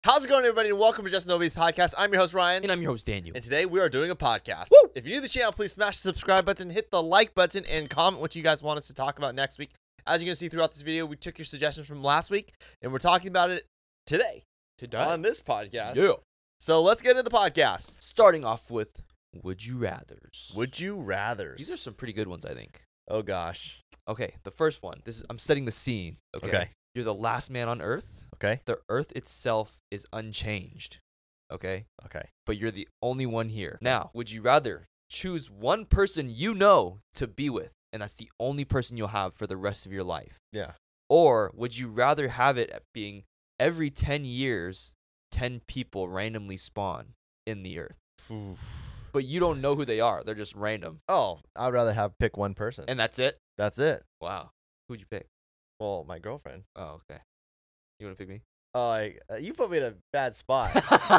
How's it going, everybody, and welcome to Just Nobody's Podcast. I'm your host, Ryan. And I'm your host, Daniel. And today we are doing a podcast. Woo! If you're new to the channel, please smash the subscribe button, hit the like button, and comment what you guys want us to talk about next week. As you're going to see throughout this video, we took your suggestions from last week, and we're talking about it today on this podcast. Yeah. So let's get into the podcast. Starting off with Would You Rathers. Would you rathers? These are some pretty good ones, I think. Oh, gosh. Okay, the first one. I'm setting the scene. Okay. You're the last man on Earth. Okay. The Earth itself is unchanged. Okay. Okay. But you're the only one here. Now, would you rather choose one person you know to be with, and that's the only person you'll have for the rest of your life? Yeah. Or would you rather have it at being every 10 years, 10 people randomly spawn in the Earth? But you don't know who they are. They're just random. Oh, I'd rather pick one person. And that's it? That's it. Wow. Who'd you pick? Well, my girlfriend. Oh, okay. You want to pick me? Oh, you put me in a bad spot.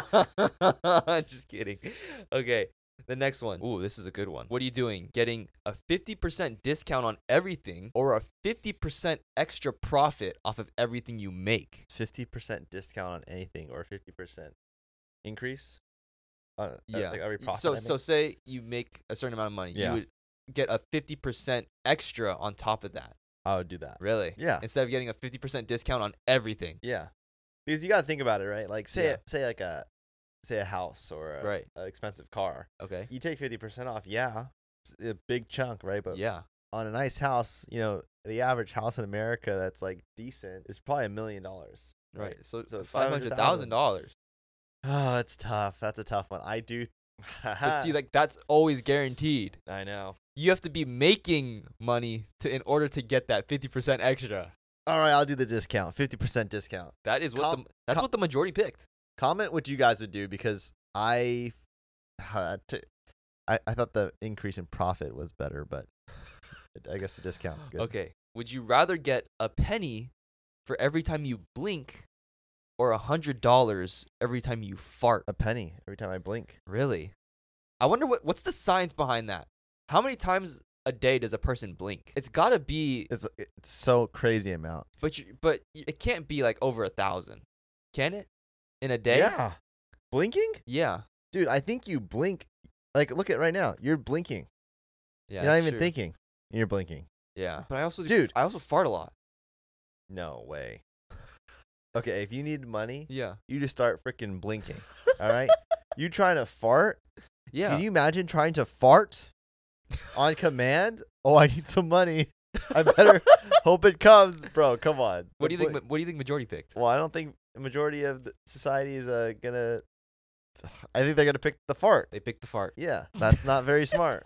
Just kidding. Okay. The next one. Ooh, this is a good one. What are you doing? Getting a 50% discount on everything or a 50% extra profit off of everything you make? 50% discount on anything or 50% increase? Yeah. Like every profit. So say you make a certain amount of money. Yeah. You would get a 50% extra on top of that. I would do that. Really? Yeah. Instead of getting a 50% discount on everything. Yeah. Because you got to think about it, right? Like say Yeah. say a house or Right. an expensive car. Okay. You take 50% off. Yeah. It's a big chunk, right? But Yeah. on a nice house, the average house in America that's like decent is probably $1 million. Right. So it's it's $500,000. $500,000. Oh, it's tough. That's a tough one. I do. But see, like that's always guaranteed. I know. You have to be making money in order to get that 50% extra. All right, I'll do the discount. 50% discount. That is what the majority picked. Comment what you guys would do because I thought the increase in profit was better, but I guess the discount's good. Okay. Would you rather get a penny for every time you blink or $100 every time you fart? A penny every time I blink. Really? I wonder what's the science behind that? How many times a day does a person blink? It's got to be It's so crazy amount. but it can't be like over 1,000. Can it? In a day? Yeah. Blinking? Yeah. Dude, I think you blink. Like, look at right now. You're blinking. Yeah. You're not that's even true. thinking. You're blinking. Yeah. But I also Dude. I also fart a lot. No way. Okay, if you need money, Yeah. you just start freaking blinking. All right? You trying to fart? Yeah. Can you imagine trying to fart on command? Oh, I need some money. I better hope it comes, bro. Come on. What do you think? What do you think majority picked? Well, I don't think the majority of the society is gonna. I think they're gonna pick the fart. They picked the fart. Yeah, that's not very smart.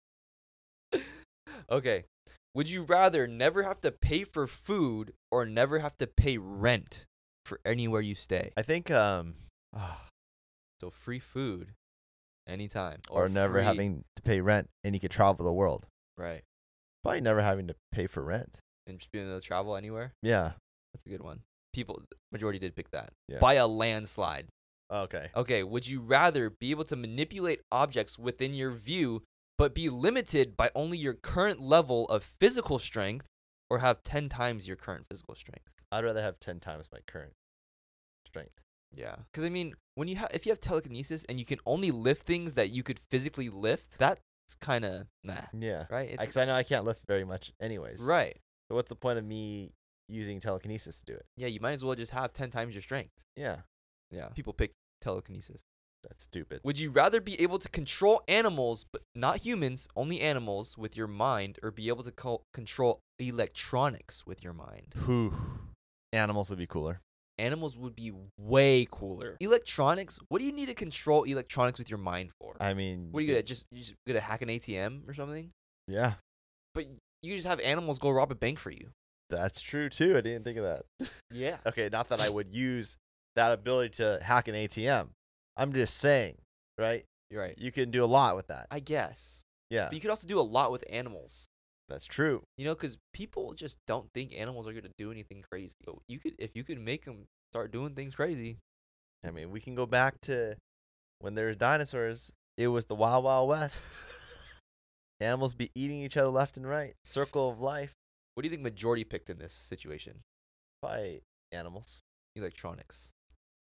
Okay. Would you rather never have to pay for food or never have to pay rent for anywhere you stay? I think So free food anytime or never free- having to pay rent and you could travel the world. right Probably never having to pay for rent. and just being able to travel anywhere. Yeah. That's a good one. Majority did pick that Yeah. by a landslide. Okay. Okay. Would you rather be able to manipulate objects within your view but be limited by only your current level of physical strength or have 10 times your current physical strength? I'd rather have 10 times my current strength. Yeah, because I mean, if you have telekinesis and you can only lift things that you could physically lift, that's kind of nah, Yeah. right? Because I know I can't lift very much anyways. Right. So what's the point of me using telekinesis to do it? Yeah, you might as well just have 10 times your strength. Yeah. Yeah. People pick telekinesis. That's stupid. Would you rather be able to control animals, but not humans, only animals, with your mind, or be able to control electronics with your mind? Whew. Animals would be cooler. Animals would be way cooler. Electronics? What do you need to control electronics with your mind for? I mean, What are you gonna you just gonna hack an ATM or something? Yeah. But you just have animals go rob a bank for you. That's true too. I didn't think of that. Yeah. Okay, not that I would use that ability to hack an ATM. I'm just saying, right? You're right. You can do a lot with that. I guess. Yeah, But you could also do a lot with animals. that's true. You know, because people just don't think animals are gonna do anything crazy. But if you could make them start doing things crazy. I mean, we can go back to when there's dinosaurs. It was the Wild Wild West. Animals be eating each other left and right. Circle of life. What do you think majority picked in this situation? By animals. Electronics.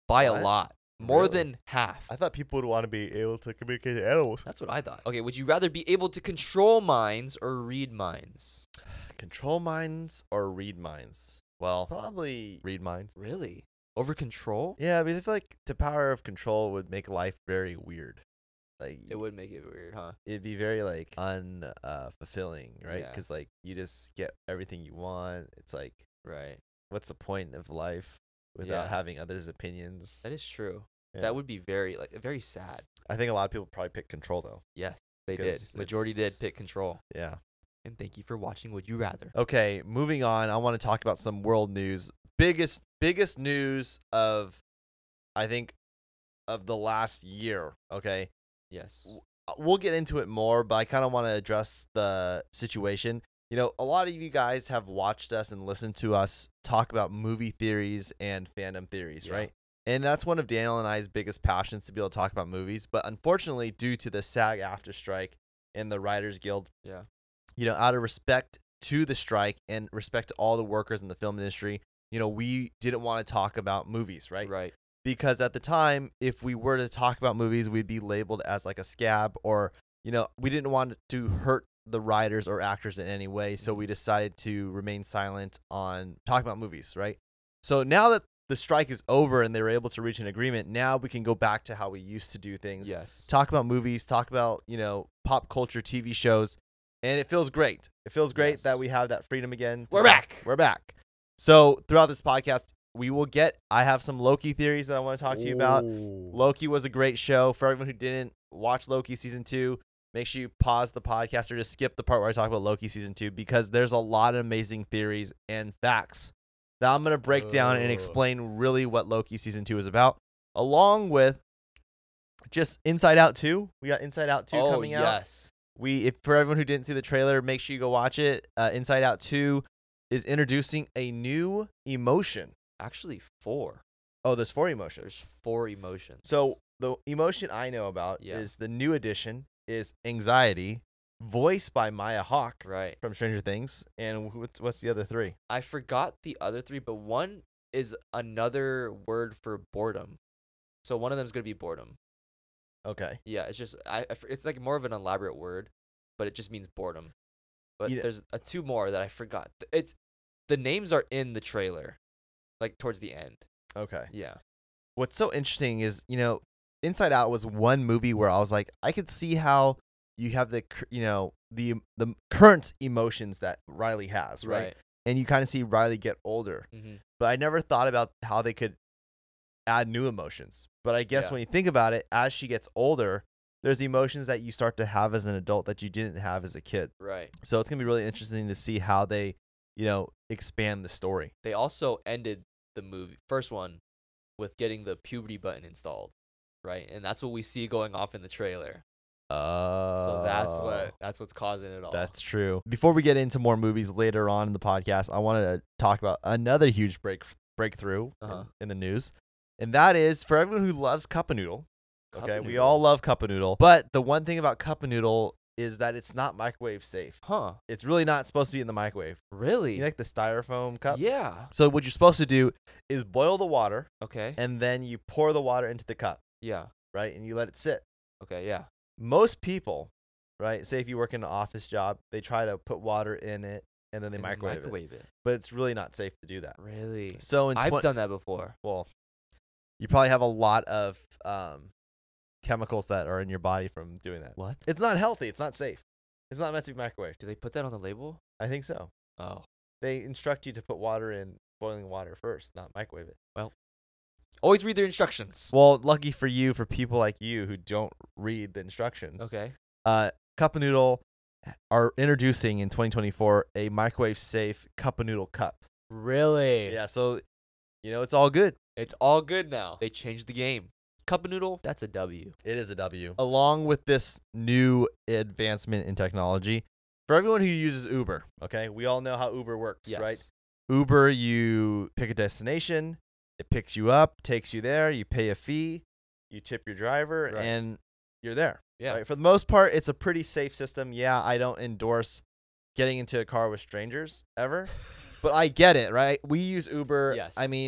by a What? lot. More Really? than half. I thought people would want to be able to communicate with animals. That's what I thought. Okay, would you rather be able to control minds or read minds? Control minds or read minds? Well, probably read minds. Really? Over control? Yeah, because I feel like the power of control would make life very weird. Like It would make it weird, huh? it'd be very like fulfilling, right? Yeah. Because like you just get everything you want. It's like, Right. what's the point of life without Yeah. having others' opinions? That is true. Yeah. That would be very sad. I think a lot of people probably pick control though. Yes, they did. 'Cause Majority it's- did pick control. Yeah. And thank you for watching Would You Rather. Okay, moving on. I want to talk about some world news. Biggest news of, I think, of the last year. Okay, Yes. we'll get into it more, but I kind of want to address the situation. You know, a lot of you guys have watched us and listened to us talk about movie theories and fandom theories, Yeah. right? And that's one of Daniel and I's biggest passions, to be able to talk about movies. But unfortunately, due to the SAG-AFTRA strike and the Writers Guild, Yeah. you know, out of respect to the strike and respect to all the workers in the film industry, you know, we didn't want to talk about movies, right? Right. Because at the time, if we were to talk about movies, we'd be labeled as like a scab, or, you know, we didn't want to hurt the writers or actors in any way. So we decided to remain silent on talking about movies, right? So now that the strike is over and they were able to reach an agreement, now we can go back to how we used to do things. Yes. Talk about movies, talk about, you know, pop culture, TV shows, and it feels great. It feels great Yes. that we have that freedom again. We're back. We're back. So throughout this podcast, I have some Loki theories that I want to talk to you about. Loki was a great show. For everyone who didn't watch Loki season 2, make sure you pause the podcast or just skip the part where I talk about Loki season 2, because there's a lot of amazing theories and facts that I'm going to break down and explain really what Loki season 2 is about, along with just Inside Out 2. We got Inside Out 2 coming out. Yes. If for everyone who didn't see the trailer, make sure you go watch it. Inside Out 2 is introducing a new emotion. Actually, 4. Oh, there's 4 emotions. There's 4 emotions. So the emotion I know about Yeah. is the new addition is anxiety, voiced by Maya Hawke right. from Stranger Things. And what's the other 3? I forgot the other 3, but one is another word for boredom. So one of them is going to be boredom. Okay. Yeah, it's just it's like more of an elaborate word, but it just means boredom. But Yeah. there's 2 more that I forgot. It's the names are in the trailer, like towards the end. Okay. Yeah. What's so interesting is, you know, Inside Out was one movie where I was like, I could see how you have the current emotions that Riley has, right? And you kind of see Riley get older. Mm-hmm. But I never thought about how they could add new emotions. But I guess Yeah. when you think about it, as she gets older, there's emotions that you start to have as an adult that you didn't have as a kid. Right. So it's going to be really interesting to see how they, you know, expand the story. They also ended the first one with getting the puberty button installed, right? And that's what we see going off in the trailer. So that's what's causing it all. That's true. Before we get into more movies later on in the podcast, I wanted to talk about another huge breakthrough in the news. And that is for everyone who loves Cup of Noodle. Okay, we all love Cup of Noodle. But the one thing about Cup of Noodle is that it's not microwave safe. Huh. It's really not supposed to be in the microwave. Really? You like the styrofoam cup? Yeah. So what you're supposed to do is boil the water, Okay. and then you pour the water into the cup, Yeah. right? And you let it sit. Okay, yeah. Most people, right, say if you work in an office job, they try to put water in it, and then they And then microwave it. But it's really not safe to do that. Really? So I've done that before. Well, you probably have a lot of chemicals that are in your body from doing that. What? It's not healthy. It's not safe. It's not meant to be microwaved. Do they put that on the label? I think so. Oh. They instruct you to put water in boiling water first, not microwave it. Always read their instructions. Well, lucky for you, for people like you who don't read the instructions. Okay. Cup of Noodle are introducing in 2024 a microwave safe Cup of Noodle cup. Really? Yeah, so you know it's all good. It's all good now. They changed the game. Cup of Noodle, that's a W. It is a W. Along with this new advancement in technology, for everyone who uses Uber, okay, we all know how Uber works, Yes. right? Uber, you pick a destination, it picks you up, takes you there, you pay a fee, you tip your driver, Right. and you're there. Yeah. Right? For the most part, it's a pretty safe system. Yeah, I don't endorse getting into a car with strangers ever, but I get it, right? We use Uber. Yes. I mean,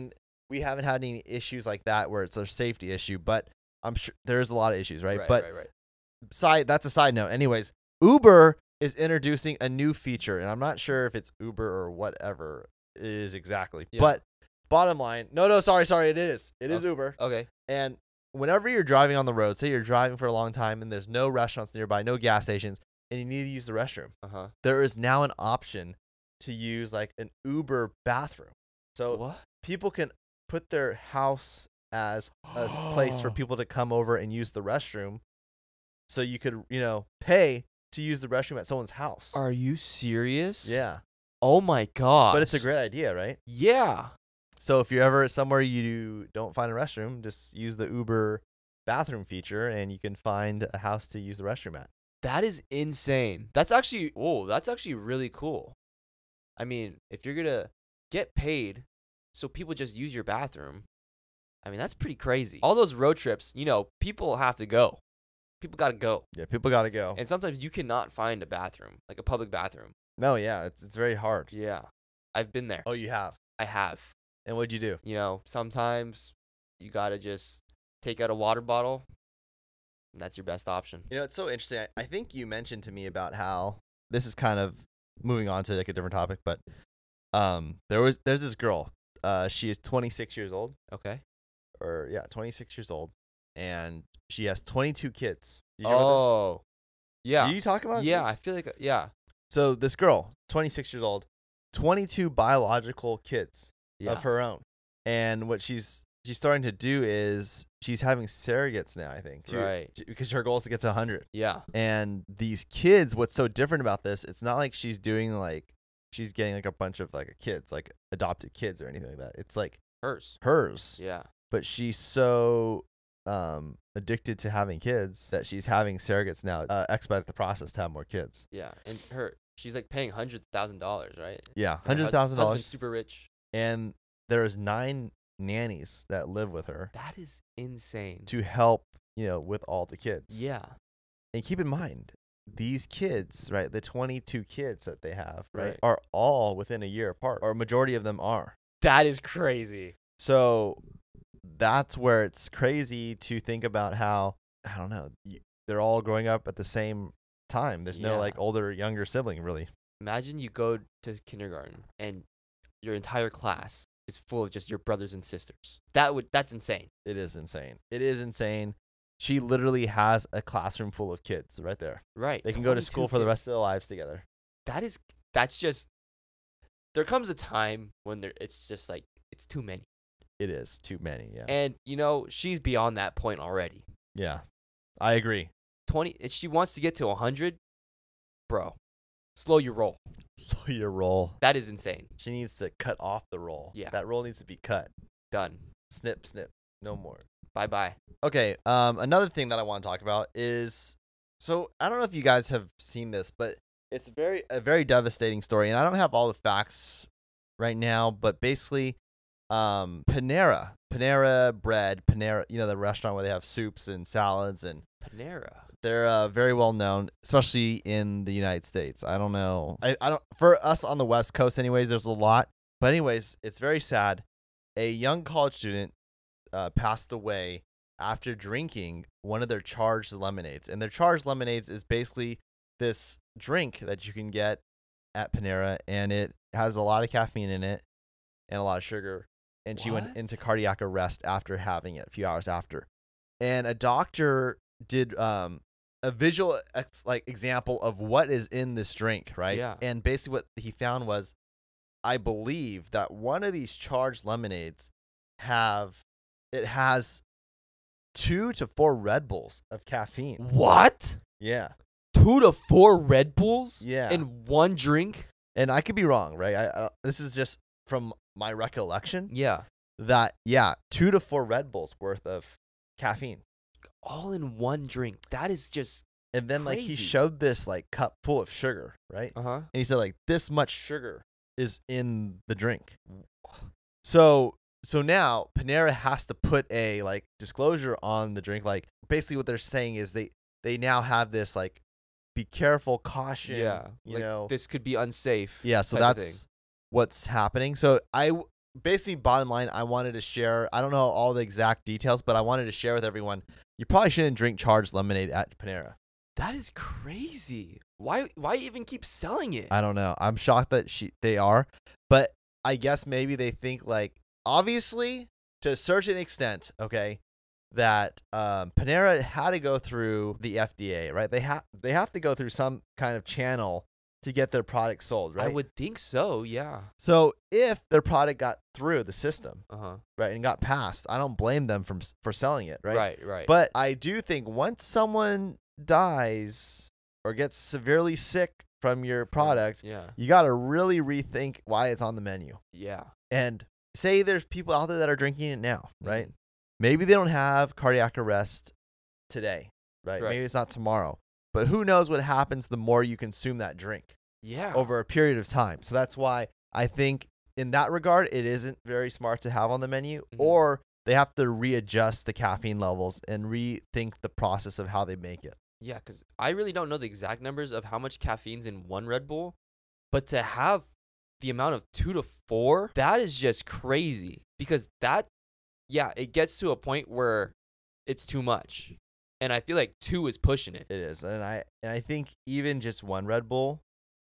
we haven't had any issues like that where it's a safety issue, but I'm sure there's a lot of issues, right? But that's a side note. Anyways, Uber is introducing a new feature, and I'm not sure if it's Uber or whatever it is exactly. Yeah. But bottom line, no, sorry, it is Uber. Okay. And whenever you're driving on the road, say you're driving for a long time and there's no restaurants nearby, no gas stations, and you need to use the restroom, there is now an option to use like an Uber bathroom. So What? people can put their house as a place for people to come over and use the restroom. So you could, pay to use the restroom at someone's house. Are you serious? Yeah. Oh my god. But it's a great idea, right? Yeah. So if you're ever somewhere you don't find a restroom, just use the Uber bathroom feature and you can find a house to use the restroom at. That is insane. That's actually really cool. I mean, if you're going to get paid so people just use your bathroom, I mean, that's pretty crazy. All those road trips, people have to go. People got to go. Yeah, people got to go. And sometimes you cannot find a bathroom, like a public bathroom. No, yeah, it's very hard. Yeah. I've been there. Oh, you have? I have. And what'd you do? Sometimes you got to just take out a water bottle. And that's your best option. It's so interesting. I think you mentioned to me about how this is kind of moving on to like a different topic, but there's this girl. She is 26 years old. Okay. 26 years old, and she has 22 kids. Did you hear about this? Yeah. Did you talk about Yeah, this? I feel like yeah. So this girl, 26 years old, 22 biological kids of her own, and what she's starting to do is she's having surrogates now. I think, right? Because her goal is to get to 100. Yeah. And these kids, what's so different about this? It's not like she's doing she's getting like a bunch of like kids, like adopted kids or anything like that. It's like hers. Yeah. But she's so addicted to having kids that she's having surrogates now expedite the process to have more kids. Yeah, and she's like paying $100,000, right? Yeah, $100,000. Husband's super rich. And there's 9 nannies that live with her. That is insane. To help, with all the kids. Yeah. And keep in mind, these kids, right, the 22 kids that they have, right, are all within a year apart, or a majority of them are. That is crazy. So that's where it's crazy to think about how, I don't know, they're all growing up at the same time. There's no like older, younger sibling, really. Imagine you go to kindergarten and your entire class is full of just your brothers and sisters. That's insane. It is insane. She literally has a classroom full of kids right there. Right. They can go to school for the rest of their lives together. That's just, there comes a time when it's just like, it's too many. It is too many, yeah. And, she's beyond that point already. Yeah, I agree. If she wants to get to 100, bro, slow your roll. Slow your roll. That is insane. She needs to cut off the roll. Yeah. That roll needs to be cut. Done. Snip, snip. No more. Bye-bye. Okay, another thing that I want to talk about is, so I don't know if you guys have seen this, but it's a very devastating story, and I don't have all the facts right now, but basically, Panera Bread, the restaurant where they have soups and salads, and Panera. They're very well known, especially in the United States. I don't know. I don't, for us on the West Coast anyways, there's a lot. But anyways, it's very sad. A young college student passed away after drinking one of their charged lemonades. And their charged lemonades is basically this drink that you can get at Panera, and it has a lot of caffeine in it and a lot of sugar. And she went into cardiac arrest after having it a few hours after. And a doctor did a visual example of what is in this drink, right? Yeah. And basically what he found was, I believe that one of these charged lemonades has 2 to 4 Red Bulls of caffeine. What? Yeah. 2 to 4 Red Bulls? Yeah. In one drink? And I could be wrong, right? I this is just from my recollection. Yeah. That 2 to 4 Red Bulls worth of caffeine. All in one drink. That is just And then crazy. he showed this cup full of sugar, right? Uh-huh. And he said this much sugar is in the drink. So now Panera has to put a disclosure on the drink. Basically what they're saying is they now have this be careful, caution. Yeah. You know, this could be unsafe. Yeah. So that's what's happening. So basically, bottom line, I wanted to share. I don't know all the exact details, but I wanted to share with everyone. You probably shouldn't drink charged lemonade at Panera. That is crazy. Why even keep selling it? I don't know. I'm shocked that they are, but I guess maybe they think like obviously to a certain extent, okay, that Panera had to go through the FDA, right? They have to go through some kind of channel to get their product sold, right? I would think so, yeah. So if their product got through the system, Uh-huh. right, and got passed, I don't blame them for selling it, right? Right. But I do think once someone dies or gets severely sick from your product, Yeah. you got to really rethink why it's on the menu. Yeah. And say there's people out there that are drinking it now, right? Mhm. Maybe they don't have cardiac arrest today, right? Right. Maybe it's not tomorrow. But who knows what happens the more you consume that drink Yeah. over a period of time. So that's why I think in that regard, it isn't very smart to have on the menu, Mhm. or they have to readjust the caffeine levels and rethink the process of how they make it. Yeah, because I really don't know the exact numbers of how much caffeine's in one Red Bull, but to have the amount of 2 to 4, that is just crazy. Because it gets to a point where it's too much. And I feel like 2 is pushing it. It is. And I think even just one Red Bull,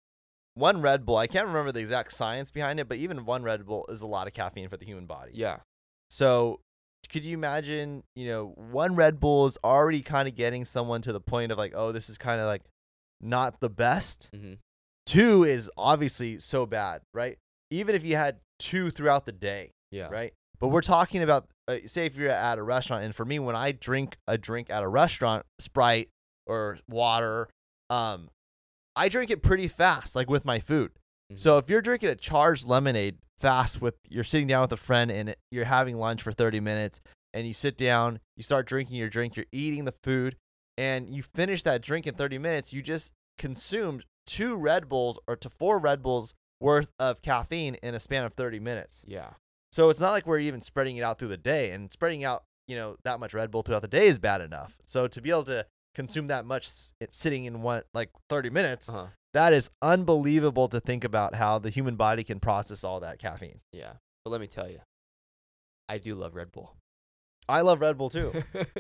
I can't remember the exact science behind it, but even one Red Bull is a lot of caffeine for the human body. Yeah. So could you imagine, one Red Bull is already kind of getting someone to the point of like, oh, this is kind of like not the best. Mm-hmm. 2 is obviously so bad, right? Even if you had 2 throughout the day, Yeah. right? But we're talking about, say if you're at a restaurant, and for me, when I drink a drink at a restaurant, Sprite or water, I drink it pretty fast, like with my food. Mhm. So if you're drinking a charged lemonade fast you're sitting down with a friend and you're having lunch for 30 minutes and you sit down, you start drinking your drink, you're eating the food, and you finish that drink in 30 minutes, you just consumed 2 Red Bulls or to 4 Red Bulls worth of caffeine in a span of 30 minutes. Yeah. So it's not like we're even spreading it out through the day, and spreading out, that much Red Bull throughout the day is bad enough. So to be able to consume that much sitting in 30 minutes, Uh-huh. that is unbelievable to think about how the human body can process all that caffeine. Yeah. But let me tell you, I do love Red Bull. I love Red Bull too.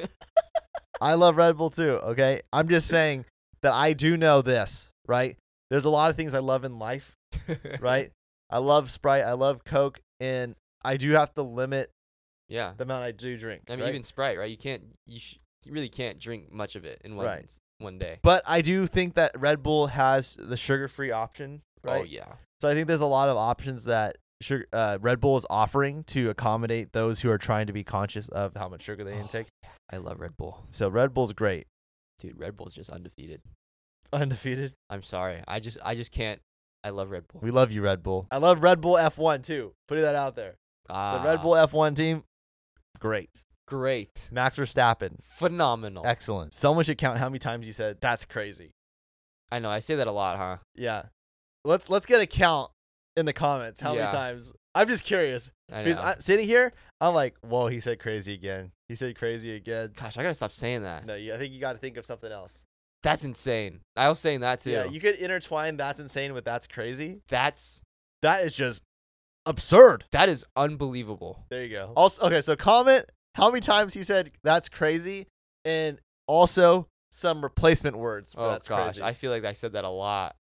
I love Red Bull too, okay? I'm just saying that I do know this, right? There's a lot of things I love in life, right? I love Sprite, I love Coke, and I do have to limit Yeah. the amount I do drink. I mean, right? even Sprite, right? You really can't drink much of it in one day. But I do think that Red Bull has the sugar-free option, right? Oh, yeah. So I think there's a lot of options that Red Bull is offering to accommodate those who are trying to be conscious of how much sugar they intake. I love Red Bull. So Red Bull's great. Dude, Red Bull's just undefeated. Undefeated. I'm sorry. I just can't. I love Red Bull. We love you, Red Bull. I love Red Bull F1 too. Putting that out there. The Red Bull F1 team, great. Great. Max Verstappen, Phenomenal. excellent. Someone should count how many times you said that's crazy. I know. I say that a lot, huh? Yeah. Let's get a count in the comments. How Yeah. many times? I'm just curious. I Because know. sitting here, I'm like, whoa, he said crazy again. He said crazy again. Gosh, I gotta stop saying that. No, I think you got to think of something else. That's insane. I was saying that too. Yeah, you could intertwine that's insane with that's crazy. That That is just absurd. is unbelievable. There you go. Also, okay, so comment how many times he said that's crazy, and also some replacement words for Oh that's gosh, crazy. I feel like I said that a lot.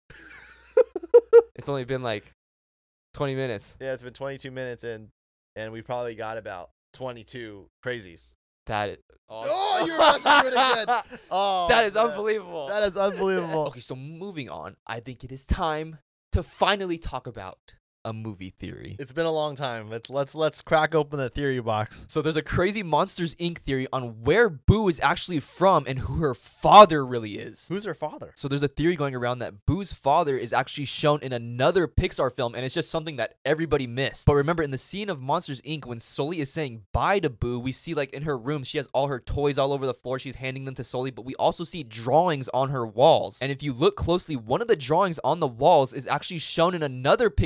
It's only been like 20 minutes. Yeah, it's been 22 minutes and we probably got about 22 crazies. That is. Oh, you're about to do it again. Oh, That is man. unbelievable. That is unbelievable. Okay, so moving on, I think it is time to finally talk about a movie theory. It's been a long time. Let's crack open the theory box. So there's a crazy Monsters Inc. theory on where Boo is actually from and who her father really is. Who's her father? So there's a theory going around that Boo's father is actually shown in another Pixar film, and it's just something that everybody missed. But remember, in the scene of Monsters Inc., when Sully is saying bye to Boo, we see like in her room, she has all her toys all over the floor. She's handing them to Sully, but we also see drawings on her walls. And if you look closely, one of the drawings on the walls is actually shown in another Pixar movie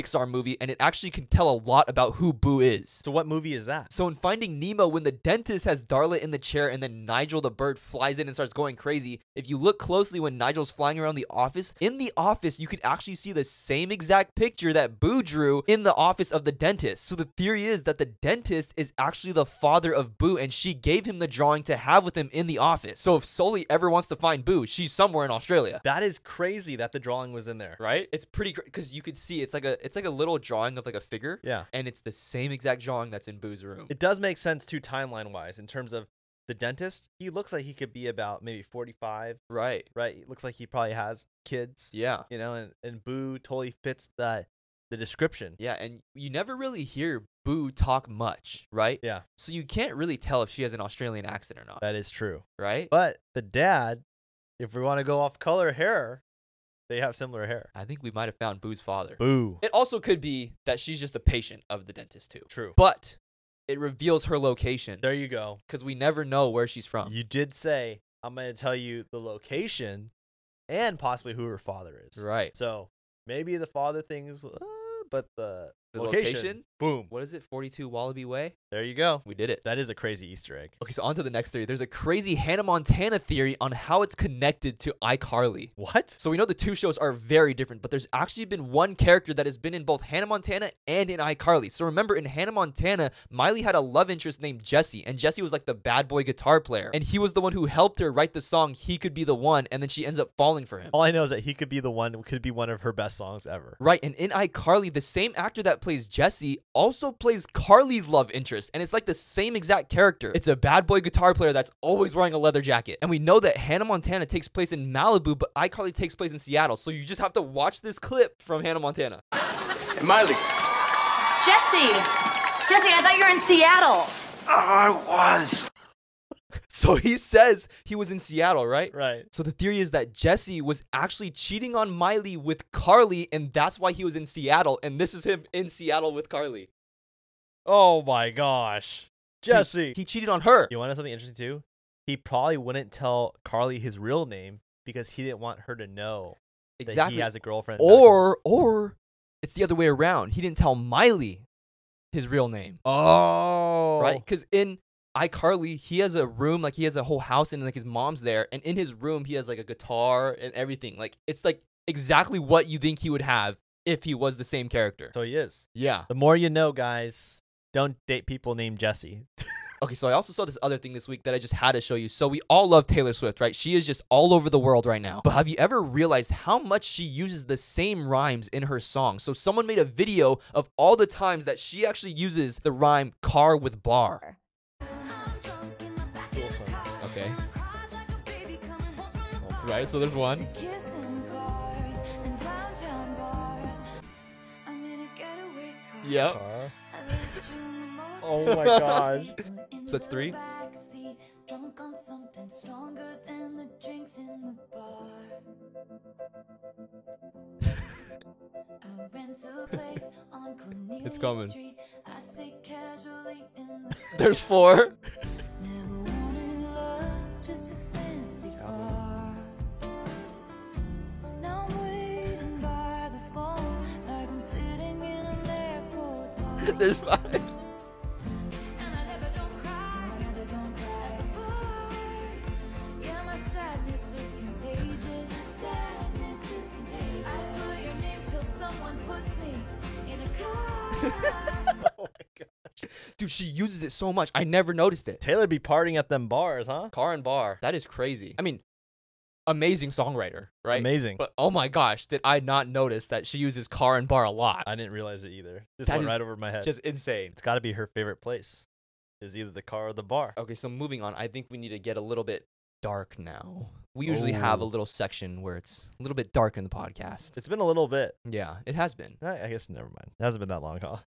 movie, and it actually can tell a lot about who Boo is. So what movie is that? So in Finding Nemo, when the dentist has Darla in the chair and then Nigel the bird flies in and starts going crazy, if you look closely when Nigel's flying around the office, in the office you could actually see the same exact picture that Boo drew in the office of the dentist. So the theory is that the dentist is actually the father of Boo, and she gave him the drawing to have with him in the office. So if Sully ever wants to find Boo, she's somewhere in Australia. That is crazy that the drawing was in there. Right? It's pretty because you could see it's like a little drawing of like a figure. Yeah. And it's the same exact drawing that's in Boo's room. It does make sense too, timeline wise, in terms of the dentist. He looks like he could be about maybe 45. Right. Right. It looks like he probably has kids. Yeah. You know, and Boo totally fits the description. Yeah, and you never really hear Boo talk much, right? Yeah. So you can't really tell if she has an Australian accent or not, That is true. right? But the dad, if we want to go off color hair, they have similar hair. I think we might have found Boo's father. Boo. It also could be that she's just a patient of the dentist too. True. But it reveals her location There you go. because we never know where she's from. You did say, I'm going to tell you the location and possibly who her father is. Right. So maybe the father thing's, but the The location, location? boom. What is it? 42 Wallaby Way? There you go. We did it. That is a crazy Easter egg. Okay, so on to the next theory. There's a crazy Hannah Montana theory on how it's connected to iCarly. What? So we know the two shows are very different, but there's actually been one character that has been in both Hannah Montana and in iCarly. So remember, in Hannah Montana, Miley had a love interest named Jesse, and Jesse was like the bad boy guitar player. And he was the one who helped her write the song He Could Be the One, and then she ends up falling for him. All I know is that he could be the one, could be one of her best songs ever. Right, and in iCarly, the same actor that plays Jesse also plays Carly's love interest, and it's like the same exact character. It's a bad boy guitar player that's always wearing a leather jacket. And we know that Hannah Montana takes place in Malibu, but iCarly takes place in Seattle. So you just have to watch this clip from Hannah Montana. Hey, Miley. Jesse! Jesse, I thought you were in Seattle. I was. So he says he was in Seattle, right? Right. So the theory is that Jesse was actually cheating on Miley with Carly, and that's why he was in Seattle. And this is him in Seattle with Carly. Oh my gosh. Jesse. He cheated on her. You want to know something interesting too? He probably wouldn't tell Carly his real name because he didn't want her to know that Exactly. he has a girlfriend. Or it's the other way around. He didn't tell Miley his real name. Oh. Right? Because in iCarly, he has a room, like he has a whole house and like his mom's there. And in his room, he has like a guitar and everything. Like it's like exactly what you think he would have if he was the same character. So he is. Yeah. The more you know, guys. Don't date people named Jesse. Okay, so I also saw this other thing this week that I just had to show you. So we all love Taylor Swift, right? She is just all over the world right now. But have you ever realized how much she uses the same rhymes in her songs? So someone made a video of all the times that she actually uses the rhyme car with bar. Okay. Right, so there's one. Yep. Oh my gosh. So that's three. It's coming. There's four. There's five. Oh my gosh. Dude, she uses it so much. I never noticed it. Taylor be partying at them bars, huh? Car and bar. That is crazy. I mean, amazing songwriter, right? Amazing. But oh my gosh, did I not notice that she uses car and bar a lot? I didn't realize it either. This That went is right over my head. Just insane. It's got to be her favorite place. Is either the car or the bar. Okay, so moving on, I think we need to get a little bit dark now. We usually have a Ooh. little section where it's a little bit dark in the podcast. It's been a little bit. Yeah, it has been. I guess never mind. It hasn't been that long, huh?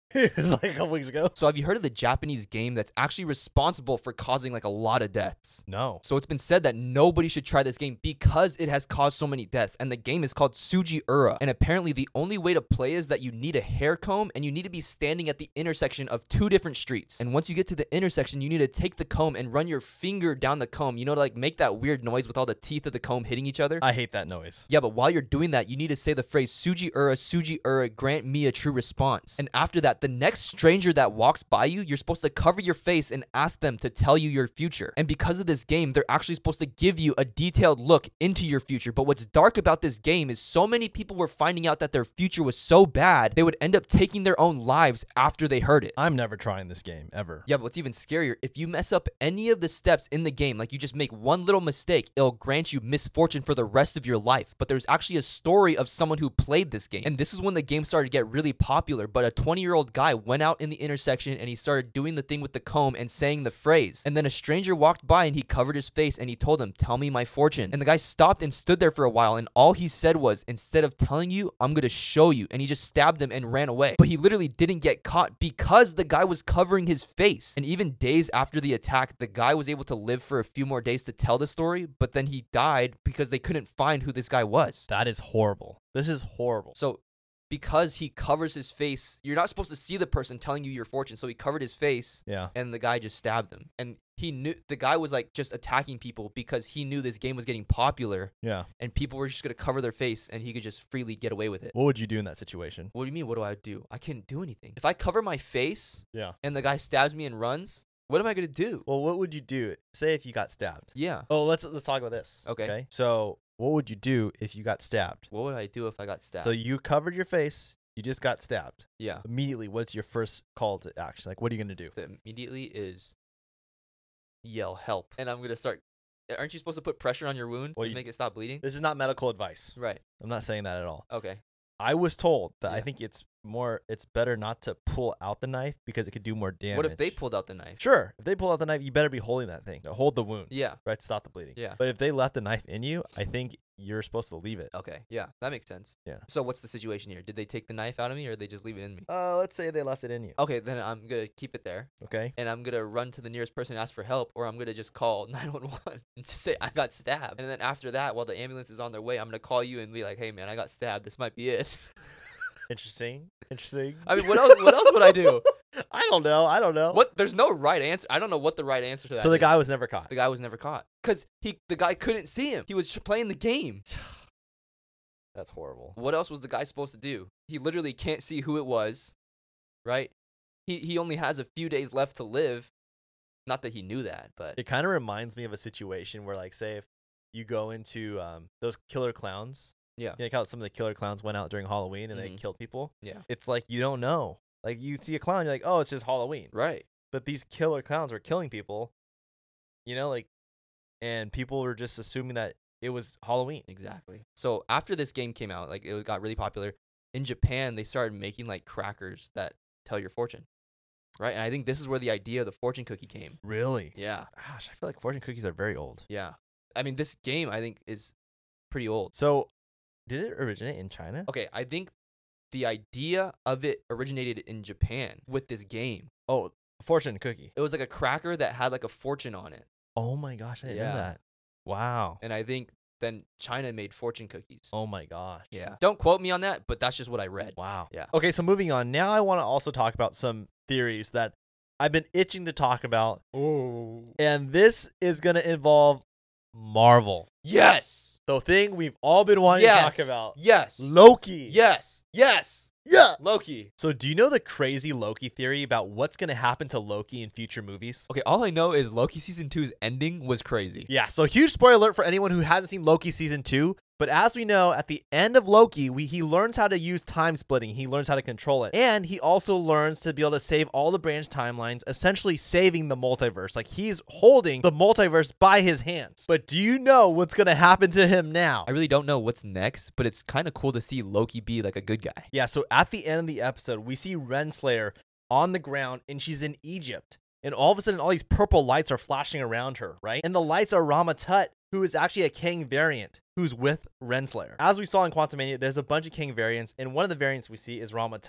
It was like a couple weeks ago. So have you heard of the Japanese game that's actually responsible for causing like a lot of deaths? No. So it's been said that nobody should try this game because it has caused so many deaths. And the game is called Suji-Ura. And apparently the only way to play is that you need a hair comb and you need to be standing at the intersection of 2 different streets. And once you get to the intersection, you need to take the comb and run your finger down the comb, to like make that weird noise with all the teeth of the comb hitting each other. I hate that noise. Yeah, but while you're doing that, you need to say the phrase Suji-Ura, grant me a true response. And after that, the next stranger that walks by you, you're supposed to cover your face and ask them to tell you your future. And because of this game, they're actually supposed to give you a detailed look into your future. But what's dark about this game is so many people were finding out that their future was so bad, they would end up taking their own lives after they heard it. I'm never trying this game, ever. Yeah, but what's even scarier, if you mess up any of the steps in the game, like you just make one little mistake, it'll grant you misfortune for the rest of your life. But there's actually a story of someone who played this game. And this is when the game started to get really popular. But a 20-year-old guy went out in the intersection and he started doing the thing with the comb and saying the phrase. And then a stranger walked by and he covered his face and he told him, tell me my fortune. And the guy stopped and stood there for a while. And all he said was, instead of telling you, I'm going to show you. And he just stabbed him and ran away. But he literally didn't get caught because the guy was covering his face. And even days after the attack, the guy was able to live for a few more days to tell the story. But then he died because they couldn't find who this guy was. That is horrible. This is horrible. So because he covers his face, you're not supposed to see the person telling you your fortune. So he covered his face. Yeah. And the guy just stabbed him. And he knew the guy was like just attacking people because he knew this game was getting popular. Yeah. And people were just going to cover their face and he could just freely get away with it. What would you do in that situation? What do you mean? What do I do? I can't do anything. If I cover my face Yeah. and the guy stabs me and runs, what am I going to do? Well, what would you do? Say if you got stabbed. Yeah. Oh, let's talk about this. Okay. So, what would you do if you got stabbed? What would I do if I got stabbed? So you covered your face. You just got stabbed. Yeah. Immediately, what's your first call to action? Like, what are you gonna do? Immediately is yell help, and I'm gonna start. Aren't you supposed to put pressure on your wound to make it stop bleeding? This is not medical advice. Right. I'm not saying that at all. Okay. I was told that I Yeah. think it's better not to pull out the knife because it could do more damage. What if they pulled out the knife? Sure. If they pull out the knife, you better be holding that thing. Hold the wound. Yeah. Right, to stop the bleeding. Yeah. But if they left the knife in you, I think you're supposed to leave it. Okay. Yeah, that makes sense. Yeah. So what's the situation here? Did they take the knife out of me or did they just leave it in me? Let's say they left it in you. Okay, then I'm gonna keep it there, Okay. and I'm gonna run to the nearest person and ask for help, or I'm gonna just call 911 and just say I got stabbed. And then after that, while the ambulance is on their way, I'm gonna call you and be like, "Hey, man, I got stabbed. This might be it." Interesting. I mean, what else would I do? I don't know. What? There's no right answer. I don't know what the right answer to that is. So the guy was never caught. The guy was never caught because the guy couldn't see him. He was playing the game. That's horrible. What else was the guy supposed to do? He literally can't see who it was, right? He only has a few days left to live. Not that he knew that, but It kind of reminds me of a situation where, like, say if you go into those killer clowns. yeah, You know, how some of the killer clowns went out during Halloween and they Mhm. killed people. yeah, It's like you don't know. Like you see a clown, you're like, oh, it's just Halloween. right. But these killer clowns were killing people. You know, like, and people were just assuming that it was Halloween. Exactly. So after this game came out, like it got really popular in Japan, they started making like crackers that tell your fortune, right? And I think this is where the idea of the fortune cookie came. Really? Yeah, Gosh, I feel like fortune cookies are very old. yeah. I mean, this game I think is pretty old. So, did it originate in China? Okay, I think the idea of it originated in Japan with this game. Oh, fortune cookie. It was like a cracker that had like a fortune on it. Oh my gosh, I didn't Yeah. know that. Wow. And I think then China made fortune cookies. Oh my gosh. Yeah. Don't quote me on that, but that's just what I read. Wow. Yeah. Okay, so moving on. Now I want to also talk about some theories that I've been itching to talk about. Oh. And this is going to involve Marvel. Yes. The thing we've all been wanting to talk about. Yes. Loki. Yes. Yes. Yeah. Loki. So do you know the crazy Loki theory about what's going to happen to Loki in future movies? Okay, all I know is Loki season 2's ending was crazy. Yeah, so huge spoiler alert for anyone who hasn't seen Loki season 2. But as we know, at the end of Loki, he learns how to use time splitting. He learns how to control it. And he also learns to be able to save all the branch timelines, essentially saving the multiverse. Like, he's holding the multiverse by his hands. But do you know what's going to happen to him now? I really don't know what's next, but it's kind of cool to see Loki be like a good guy. Yeah, so at the end of the episode, we see Renslayer on the ground, and she's in Egypt. And all of a sudden, all these purple lights are flashing around her, right? And the lights are Rama Tut, who is actually a Kang variant, who's with Renslayer. As we saw in Quantumania, there's a bunch of Kang variants, and one of the variants we see is Rama Tut.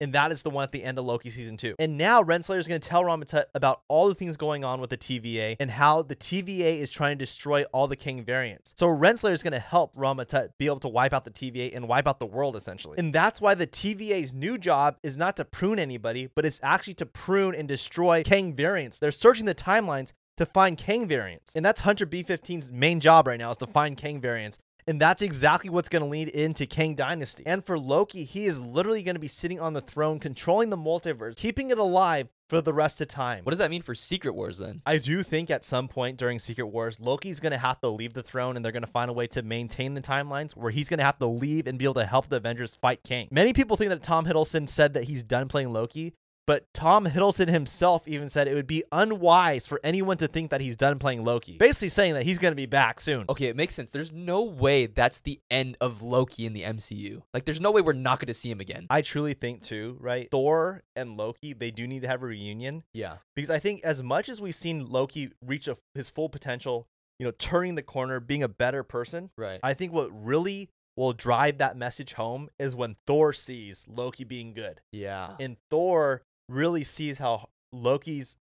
And that is the one at the end of Loki season 2. And now Renslayer is going to tell Rama-Tut about all the things going on with the TVA and how the TVA is trying to destroy all the King variants. So Renslayer is going to help Rama-Tut be able to wipe out the TVA and wipe out the world, essentially. And that's why the TVA's new job is not to prune anybody, but it's actually to prune and destroy Kang variants. They're searching the timelines to find Kang variants. And that's Hunter B-15's main job right now, is to find Kang variants. And that's exactly what's going to lead into Kang Dynasty. And for Loki, he is literally going to be sitting on the throne, controlling the multiverse, keeping it alive for the rest of time. What does that mean for Secret Wars then? I do think at some point during Secret Wars, Loki's going to have to leave the throne, and they're going to find a way to maintain the timelines where he's going to have to leave and be able to help the Avengers fight Kang. Many people think that Tom Hiddleston said that he's done playing Loki, but Tom Hiddleston himself even said it would be unwise for anyone to think that he's done playing Loki. Basically saying that he's going to be back soon. Okay, it makes sense. There's no way that's the end of Loki in the MCU. Like, there's no way we're not going to see him again. I truly think too, right? Thor and Loki, they do need to have a reunion. Yeah. Because I think as much as we've seen Loki reach his full potential, turning the corner, being a better person, right? I think what really will drive that message home is when Thor sees Loki being good. Yeah. And Thor really sees how Loki's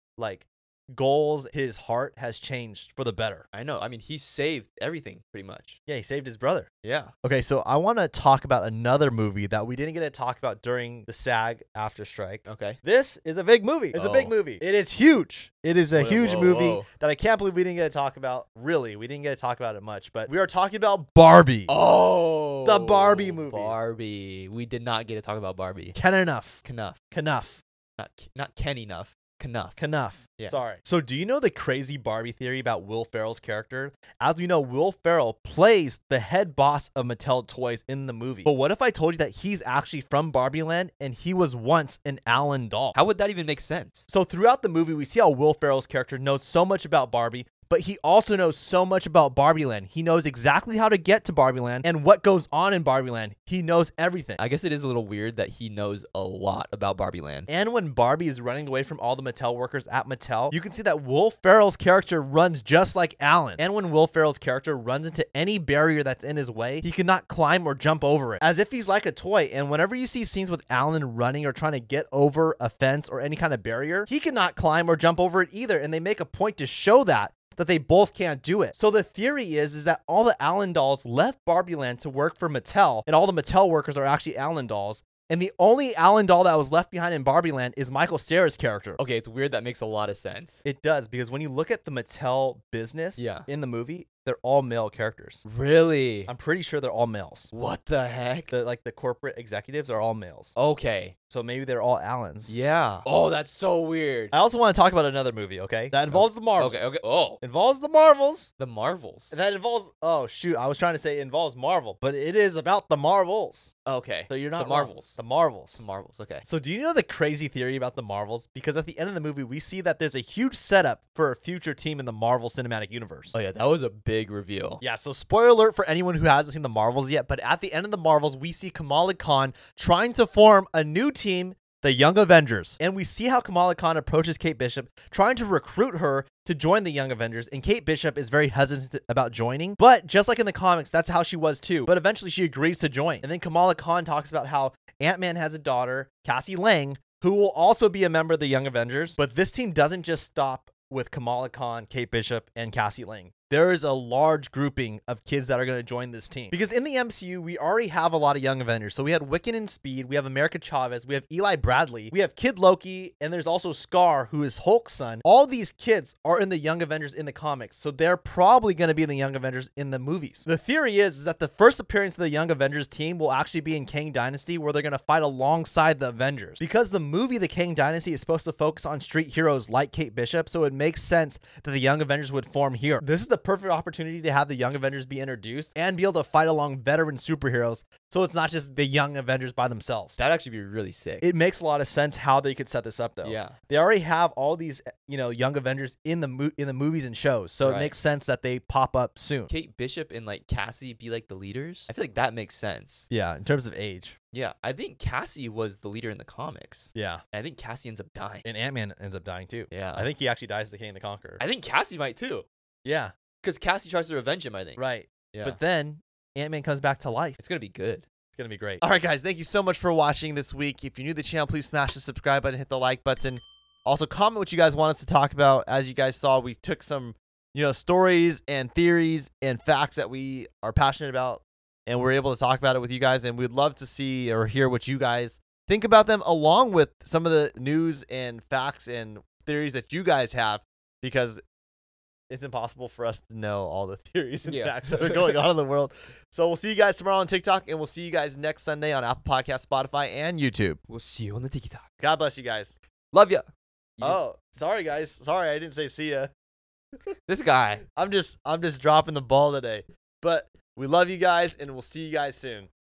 goals, his heart has changed for the better. I know. I mean, he saved everything pretty much. Yeah, he saved his brother. Yeah. Okay, so I want to talk about another movie that we didn't get to talk about during the SAG after strike. Okay. This is a big movie. It's a big movie. It is huge. It is a huge movie that I can't believe we didn't get to talk about. Really, we didn't get to talk about it much, but we are talking about Barbie. Oh. The Barbie movie. Barbie. We did not get to talk about Barbie. Knuff. Knuff. Not Ken enough. Knuff. Yeah. Sorry. So do you know the crazy Barbie theory about Will Ferrell's character? As we know, Will Ferrell plays the head boss of Mattel Toys in the movie. But what if I told you that he's actually from Barbie Land and he was once an Allen doll? How would that even make sense? So throughout the movie, we see how Will Ferrell's character knows so much about Barbie, but he also knows so much about Barbie Land. He knows exactly how to get to Barbie Land and what goes on in Barbie Land. He knows everything. I guess it is a little weird that he knows a lot about Barbie Land. And when Barbie is running away from all the Mattel workers at Mattel, you can see that Will Ferrell's character runs just like Alan. And when Will Ferrell's character runs into any barrier that's in his way, he cannot climb or jump over it, as if he's like a toy. And whenever you see scenes with Alan running or trying to get over a fence or any kind of barrier, he cannot climb or jump over it either. And they make a point to show that they both can't do it. So the theory is that all the Allen dolls left Barbie Land to work for Mattel, and all the Mattel workers are actually Allen dolls. And the only Allen doll that was left behind in Barbie Land is Michael Cera's character. Okay, it's weird. That makes a lot of sense. It does, because when you look at the Mattel business in the movie, they're all male characters. Really? I'm pretty sure they're all males. What the heck? The corporate executives are all males. Okay. So maybe they're all Allens. Yeah. Oh, that's so weird. I also want to talk about another movie, okay? That involves the Marvels. Okay. Oh. Involves the Marvels. The Marvels. That involves... Oh, shoot. I was trying to say it involves Marvel, but it is about the Marvels. Okay. So you're not the Marvels. The Marvels. The Marvels, okay. So do you know the crazy theory about the Marvels? Because at the end of the movie, we see that there's a huge setup for a future team in the Marvel Cinematic Universe. Oh, yeah. That was a big reveal. Yeah, so spoiler alert for anyone who hasn't seen the Marvels yet, but at the end of the Marvels, we see Kamala Khan trying to form a new team, the Young Avengers. And we see how Kamala Khan approaches Kate Bishop, trying to recruit her to join the Young Avengers, and Kate Bishop is very hesitant about joining. But just like in the comics, that's how she was too. But eventually she agrees to join. And then Kamala Khan talks about how Ant-Man has a daughter, Cassie Lang, who will also be a member of the Young Avengers. But this team doesn't just stop with Kamala Khan, Kate Bishop, and Cassie Lang. There is a large grouping of kids that are going to join this team. Because in the MCU, we already have a lot of Young Avengers. So we had Wiccan and Speed, we have America Chavez, we have Eli Bradley, we have Kid Loki, and there's also Scar, who is Hulk's son. All these kids are in the Young Avengers in the comics, so they're probably going to be in the Young Avengers in the movies. The theory is that the first appearance of the Young Avengers team will actually be in Kang Dynasty, where they're going to fight alongside the Avengers. Because the movie The Kang Dynasty is supposed to focus on street heroes like Kate Bishop, so it makes sense that the Young Avengers would form here. This is the perfect opportunity to have the Young Avengers be introduced and be able to fight along veteran superheroes, so it's not just the Young Avengers by themselves. That'd actually be really sick. It makes a lot of sense how they could set this up, though. Yeah. They already have all these, Young Avengers in the movies and shows, so it makes sense that they pop up soon. Kate Bishop and Cassie be the leaders. I feel like that makes sense. Yeah, in terms of age. Yeah, I think Cassie was the leader in the comics. Yeah. And I think Cassie ends up dying. And Ant-Man ends up dying too. Yeah. I think he actually dies to the King the Conqueror. I think Cassie might too. Yeah. Because Cassie tries to revenge him, I think. Right. Yeah. But then Ant-Man comes back to life. It's going to be good. going to be great. All right, guys. Thank you so much for watching this week. If you're new to the channel, please smash the subscribe button, hit the like button. Also, comment what you guys want us to talk about. As you guys saw, we took some, stories and theories and facts that we are passionate about, and we're able to talk about it with you guys. And we'd love to see or hear what you guys think about them, along with some of the news and facts and theories that you guys have, because it's impossible for us to know all the theories and facts that are going on in the world. So we'll see you guys tomorrow on TikTok, and we'll see you guys next Sunday on Apple Podcasts, Spotify, and YouTube. We'll see you on the TikTok. God bless you guys. Love ya. Oh, sorry guys. Sorry, I didn't say see ya. This guy. I'm just dropping the ball today. But we love you guys, and we'll see you guys soon.